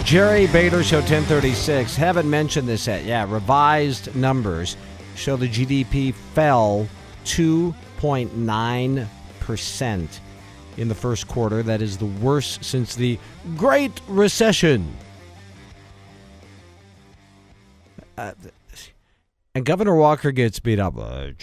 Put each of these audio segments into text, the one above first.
Jerry Bader Show 1036. Haven't mentioned this yet. Yeah, revised numbers show the GDP fell 2.9% in the first quarter. That is the worst since the Great Recession. And Governor Walker gets beat up.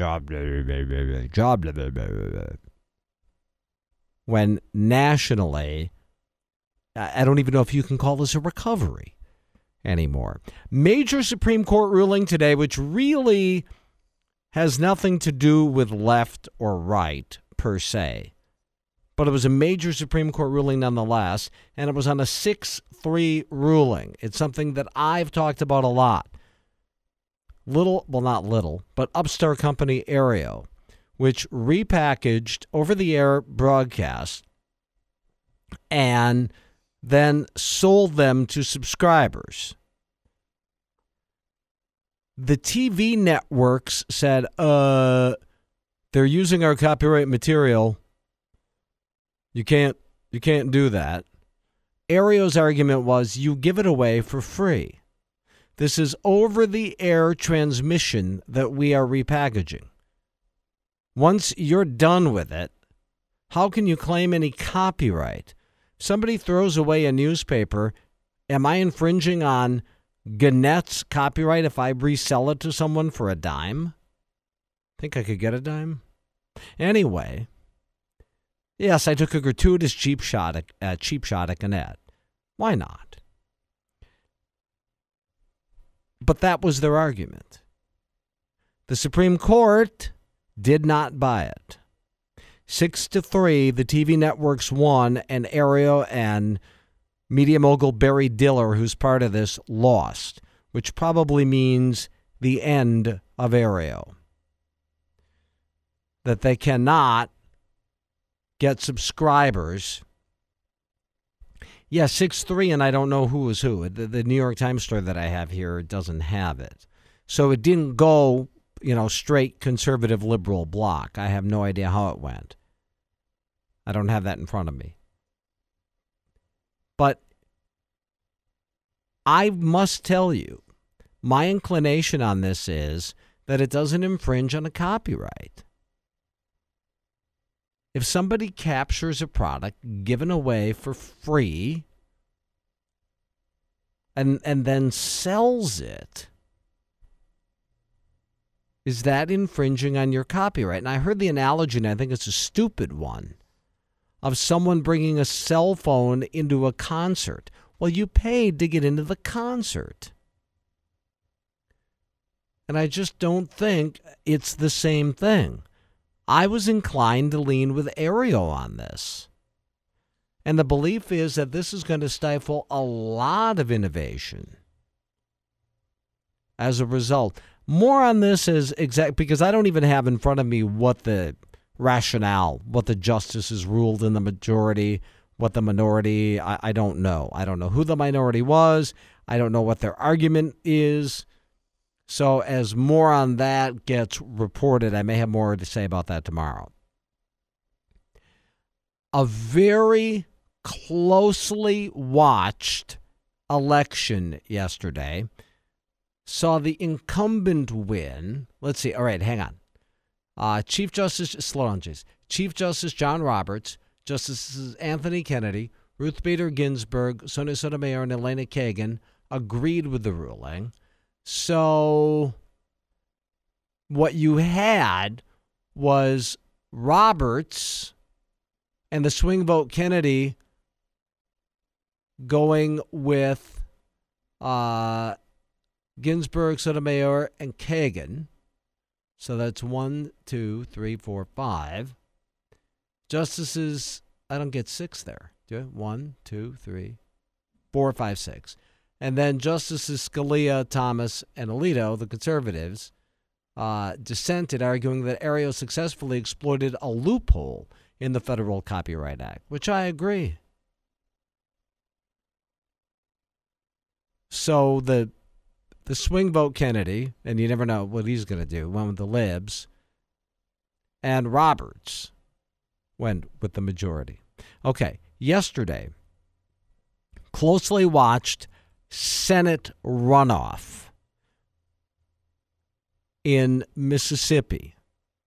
When nationally, I don't even know if you can call this a recovery anymore. Major Supreme Court ruling today, which really has nothing to do with left or right per se. But it was a major Supreme Court ruling nonetheless, and it was on a 6-3 ruling. It's something that I've talked about a lot. But upstart company Aereo, which repackaged over-the-air broadcasts and then sold them to subscribers. The TV networks said, they're using our copyright material. You can't do that. Aereo's argument was, you give it away for free. This is over-the-air transmission that we are repackaging. Once you're done with it, how can you claim any copyright? If somebody throws away a newspaper, am I infringing on Gannett's copyright if I resell it to someone for a dime? Think I could get a dime? Anyway, yes, I took a gratuitous cheap shot at Gannett. Why not? But that was their argument. The Supreme Court did not buy it. 6-3, the TV networks won, and Aereo and media mogul Barry Diller, who's part of this, lost, which probably means the end of Aereo. That they cannot get subscribers. Yeah, 6-3, and I don't know who was who. The New York Times story that I have here doesn't have it. So it didn't go, straight conservative liberal bloc. I have no idea how it went. I don't have that in front of me. But I must tell you, my inclination on this is that it doesn't infringe on a copyright. If somebody captures a product given away for free and then sells it, is that infringing on your copyright? And I heard the analogy, and I think it's a stupid one, of someone bringing a cell phone into a concert. Well, you paid to get into the concert. And I just don't think it's the same thing. I was inclined to lean with Aereo on this. And the belief is that this is going to stifle a lot of innovation as a result. More on this is because I don't even have in front of me what the rationale, what the justices ruled in the majority, what the minority, I don't know. I don't know who the minority was. I don't know what their argument is. So as more on that gets reported, I may have more to say about that tomorrow. A very closely watched election yesterday saw the incumbent win. Let's see. All right, hang on. Chief Justice John Roberts, Justices Anthony Kennedy, Ruth Bader Ginsburg, Sonia Sotomayor, and Elena Kagan agreed with the ruling. So what you had was Roberts and the swing vote Kennedy going with Ginsburg, Sotomayor, and Kagan. So that's 1, 2, 3, 4, 5. Justices, I don't get 6 there. Do I? 1, 2, 3, 4, 5, 6. And then Justices Scalia, Thomas, and Alito, the conservatives, dissented, arguing that Aereo successfully exploited a loophole in the Federal Copyright Act, which I agree. So the swing vote Kennedy, and you never know what he's going to do, went with the libs, and Roberts went with the majority. Okay, yesterday, closely watched Senate runoff in Mississippi.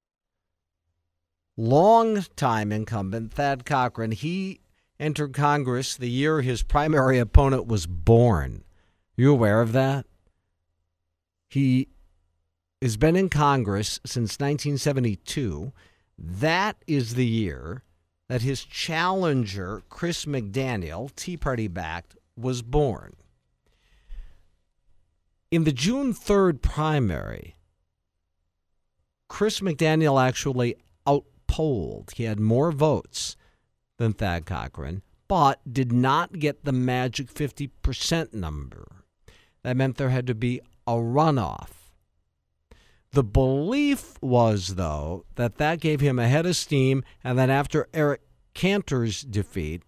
Long-time incumbent Thad Cochran, he entered Congress the year his primary opponent was born. You aware of that? He has been in Congress since 1972. That is the year that his challenger, Chris McDaniel, Tea Party-backed, was born. In the June 3rd primary, Chris McDaniel actually outpolled. He had more votes than Thad Cochran, but did not get the magic 50% number. That meant there had to be a runoff. The belief was, though, that gave him a head of steam, and that after Eric Cantor's defeat,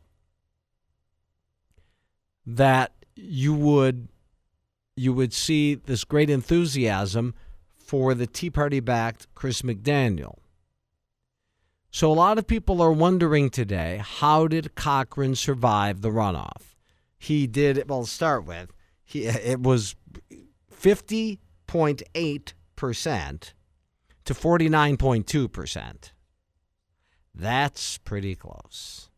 that you would see this great enthusiasm for the Tea Party-backed Chris McDaniel. So a lot of people are wondering today, how did Cochran survive the runoff? He did, well, to start with, it was 50.8% to 49.2%. That's pretty close.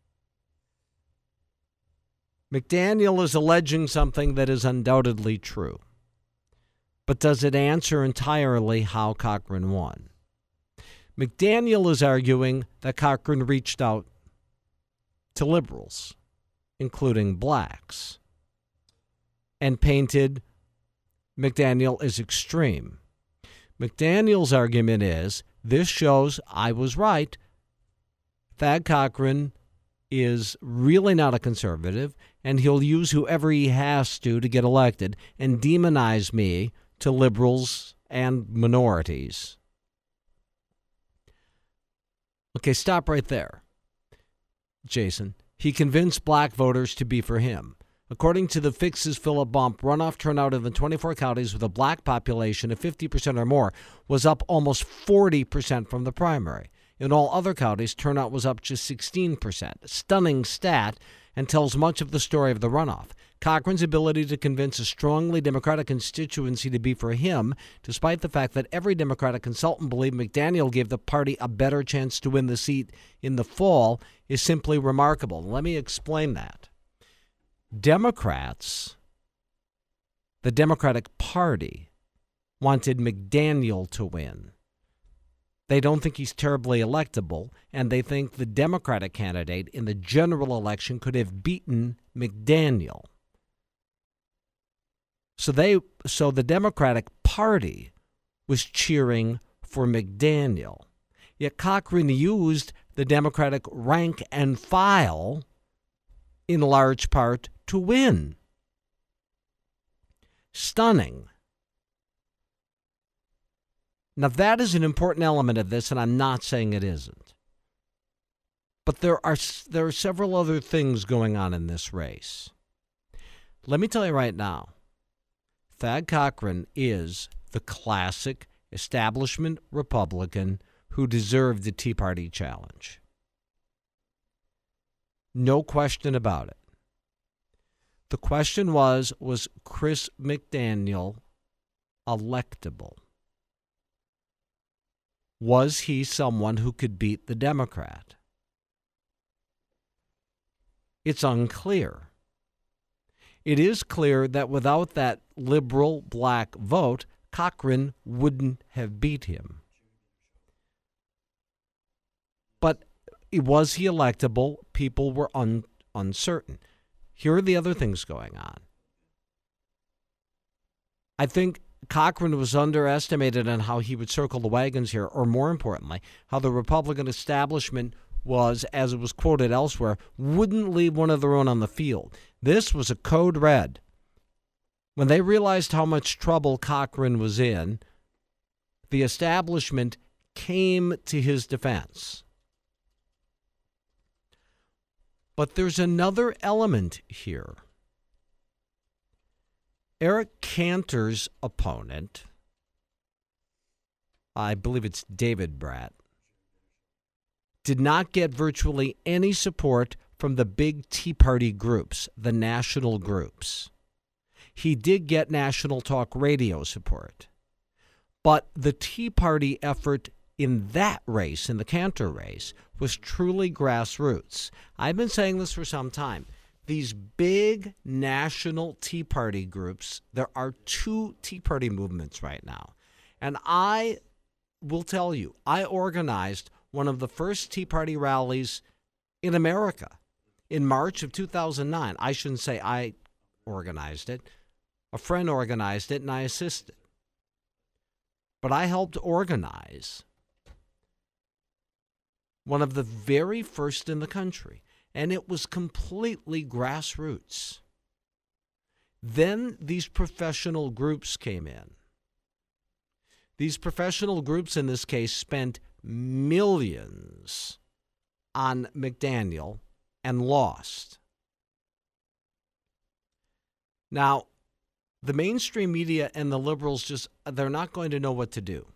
McDaniel is alleging something that is undoubtedly true. But does it answer entirely how Cochran won? McDaniel is arguing that Cochran reached out to liberals, including blacks, and painted McDaniel as extreme. McDaniel's argument is, this shows I was right. Thad Cochran is really not a conservative, and he'll use whoever he has to get elected and demonize me to liberals and minorities. Okay, stop right there, Jason. He convinced black voters to be for him. According to the Fix's Philip Bump, runoff turnout in the 24 counties with a black population of 50% or more was up almost 40% from the primary. In all other counties, turnout was up just 16%. Stunning stat, and tells much of the story of the runoff. Cochran's ability to convince a strongly Democratic constituency to be for him, despite the fact that every Democratic consultant believed McDaniel gave the party a better chance to win the seat in the fall, is simply remarkable. Let me explain that. Democrats, the Democratic Party, wanted McDaniel to win. They don't think he's terribly electable, and they think the Democratic candidate in the general election could have beaten McDaniel. So the Democratic Party was cheering for McDaniel. Yet Cochran used the Democratic rank and file in large part to win. Stunning. Now, that is an important element of this, and I'm not saying it isn't. But there are several other things going on in this race. Let me tell you right now, Thad Cochran is the classic establishment Republican who deserved the Tea Party challenge. No question about it. The question was Chris McDaniel electable? Was he someone who could beat the Democrat? It's unclear. It is clear that without that liberal black vote, Cochran wouldn't have beat him. But was he electable? People were uncertain. Here are the other things going on. I think Cochran was underestimated on how he would circle the wagons here, or more importantly, how the Republican establishment was, as it was quoted elsewhere, wouldn't leave one of their own on the field. This was a code red. When they realized how much trouble Cochran was in, the establishment came to his defense. But there's another element here. Eric Cantor's opponent, I believe it's David Brat, did not get virtually any support from the big Tea Party groups, the national groups. he did get national talk radio support. But the Tea Party effort in that race, in the Cantor race, was truly grassroots. I've been saying this for some time. These big national Tea Party groups, there are two Tea Party movements right now. And I will tell you, I organized one of the first Tea Party rallies in America in March of 2009. I shouldn't say I organized it. A friend organized it, and I assisted. But I helped organize one of the very first in the country, and it was completely grassroots. Then these professional groups came in. These professional groups, in this case, spent millions on McDaniel and lost. Now, the mainstream media and the liberals they're not going to know what to do.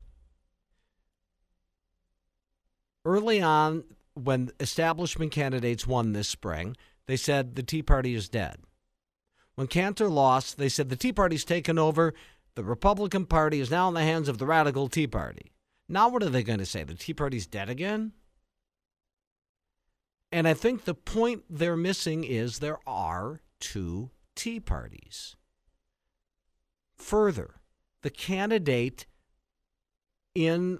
Early on, when establishment candidates won this spring, they said the Tea Party is dead. When Cantor lost, they said the Tea Party's taken over. The Republican Party is now in the hands of the radical Tea Party. Now what are they going to say? The Tea Party's dead again? And I think the point they're missing is there are two Tea Parties. Further, the candidate we'll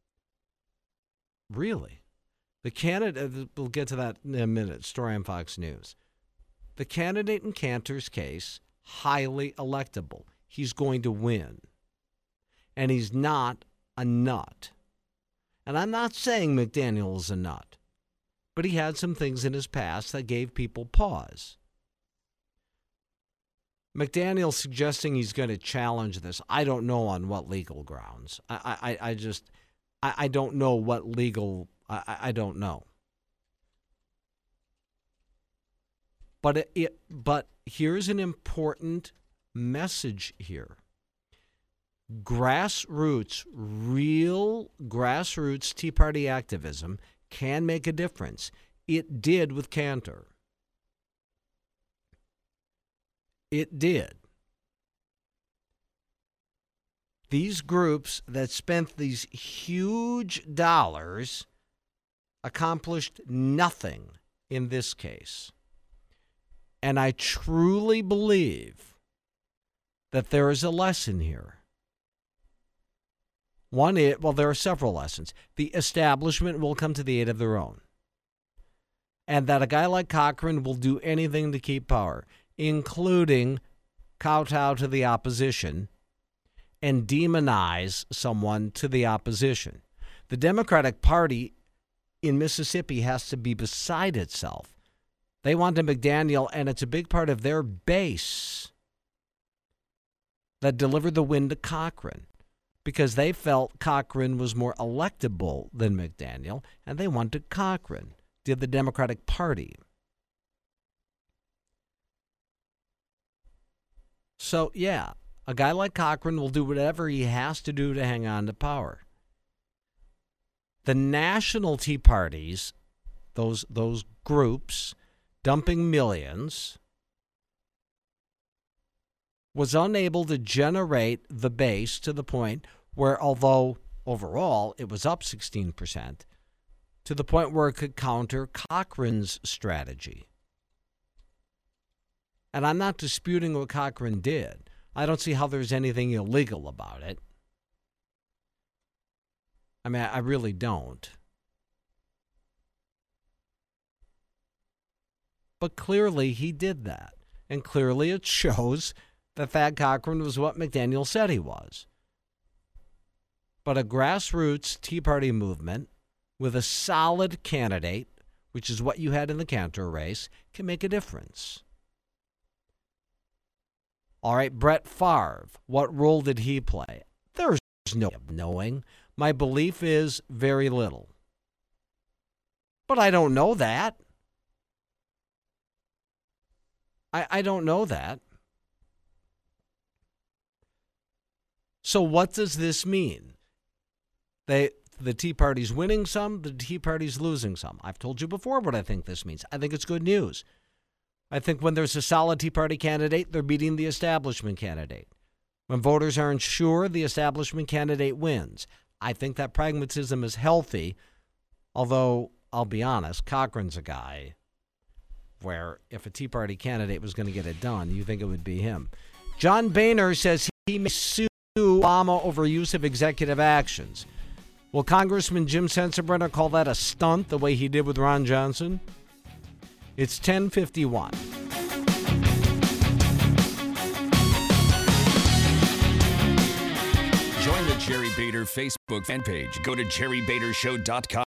get to that in a minute, story on Fox News. The candidate in Cantor's case, highly electable. He's going to win. And he's not a nut. And I'm not saying McDaniel is a nut, but he had some things in his past that gave people pause. McDaniel suggesting he's going to challenge this. I don't know on what legal grounds. I don't know what legal, I don't know. But here's an important message here. Real grassroots Tea Party activism can make a difference. It did with Cantor. It did. These groups that spent these huge dollars accomplished nothing in this case. And I truly believe that there is a lesson here. There are several lessons. The establishment will come to the aid of their own. And that a guy like Cochran will do anything to keep power, including kowtow to the opposition and demonize someone to the opposition. The Democratic Party in Mississippi has to be beside itself. They want a McDaniel, and it's a big part of their base that delivered the win to Cochran because they felt Cochran was more electable than McDaniel, and they wanted Cochran, did the Democratic Party. So, yeah, a guy like Cochran will do whatever he has to do to hang on to power. The national Tea Parties, those groups dumping millions, was unable to generate the base to the point where, although overall it was up 16%, to the point where it could counter Cochran's strategy. And I'm not disputing what Cochran did. I don't see how there's anything illegal about it. I mean, I really don't. But clearly he did that. And clearly it shows that Thad Cochran was what McDaniel said he was. But a grassroots Tea Party movement with a solid candidate, which is what you had in the Cantor race, can make a difference. All right, Brett Favre, what role did he play? There's no way of knowing. My belief is very little. But I don't know that. I don't know that. So what does this mean? The Tea Party's winning some, the Tea Party's losing some. I've told you before what I think this means. I think it's good news. I think when there's a solid Tea Party candidate, they're beating the establishment candidate. When voters aren't sure, the establishment candidate wins. I think that pragmatism is healthy, although I'll be honest, Cochran's a guy where if a Tea Party candidate was going to get it done, you think it would be him. John Boehner says he may sue Obama over use of executive actions. Will Congressman Jim Sensenbrenner call that a stunt the way he did with Ron Johnson? It's 10:51. Join the Jerry Bader Facebook fan page. Go to jerrybadershow.com.